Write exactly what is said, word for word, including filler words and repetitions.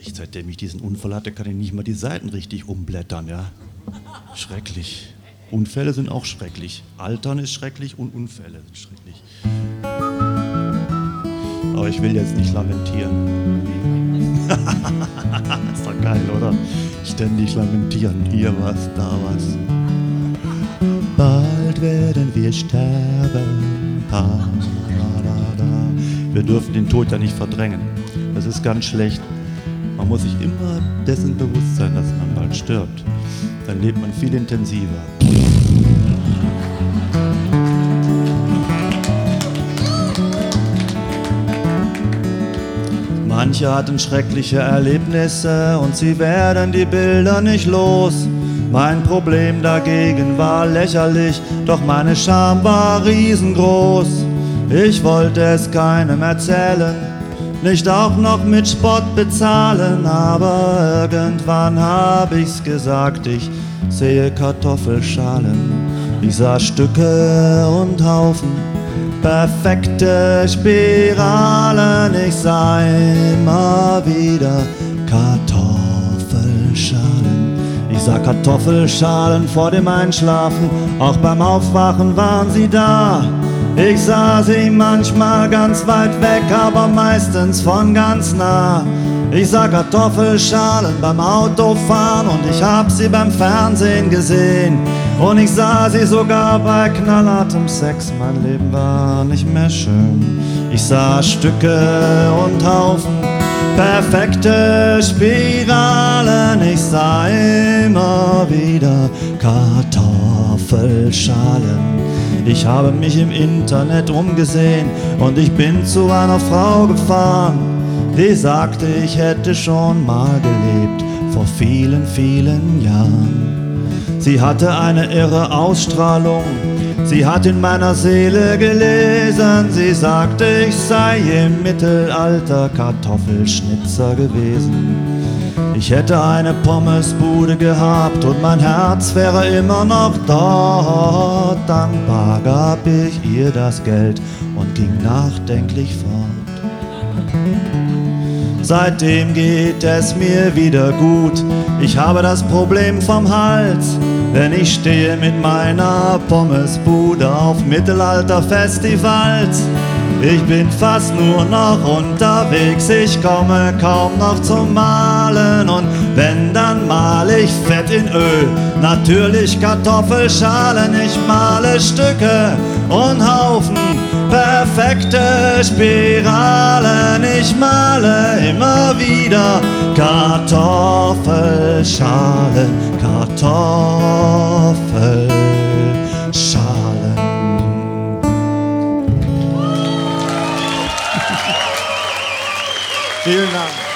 echt, seitdem ich diesen Unfall hatte, kann ich nicht mal die Seiten richtig umblättern, ja. Schrecklich. Unfälle sind auch schrecklich. Altern ist schrecklich und Unfälle sind schrecklich. Aber ich will jetzt nicht lamentieren. Ist doch geil, oder? Ständig lamentieren. Hier was, da was. Bald werden wir sterben. Ha, da, da, da. Wir dürfen den Tod ja nicht verdrängen. Das ist ganz schlecht. Man muss sich immer dessen bewusst sein, dass man bald stirbt. Dann lebt man viel intensiver. Manche hatten schreckliche Erlebnisse und sie werden die Bilder nicht los. Mein Problem dagegen war lächerlich, doch meine Scham war riesengroß. Ich wollte es keinem erzählen, nicht auch noch mit Spott bezahlen, aber irgendwann hab ich's gesagt, ich sehe Kartoffelschalen. Ich sah Stücke und Haufen, perfekte Spiralen, ich sah immer wieder Kartoffelschalen. Ich sah Kartoffelschalen vor dem Einschlafen, auch beim Aufwachen waren sie da. Ich sah sie manchmal ganz weit weg, aber meistens von ganz nah. Ich sah Kartoffelschalen beim Autofahren und ich hab sie beim Fernsehen gesehen. Und ich sah sie sogar bei knallhartem Sex, mein Leben war nicht mehr schön. Ich sah Stücke und Haufen, perfekte Spiralen. Ich sah immer wieder Kartoffelschalen. Ich habe mich im Internet umgesehen und ich bin zu einer Frau gefahren, die sagte, ich hätte schon mal gelebt, vor vielen, vielen Jahren. Sie hatte eine irre Ausstrahlung, sie hat in meiner Seele gelesen. Sie sagte, ich sei im Mittelalter Kartoffelschnitzer gewesen. Ich hätte eine Pommesbude gehabt und mein Herz wäre immer noch dort. Dankbar gab ich ihr das Geld und ging nachdenklich fort. Seitdem geht es mir wieder gut, ich habe das Problem vom Hals, denn ich stehe mit meiner Pommesbude auf Mittelalterfestivals. Ich bin fast nur noch unterwegs, ich komme kaum noch zum Malen. Und wenn, dann male ich fett in Öl, natürlich Kartoffelschalen. Ich male Stücke und Haufen, perfekte Spiralen. Ich male immer wieder Kartoffelschalen, Kartoffelschalen. Vielen Dank.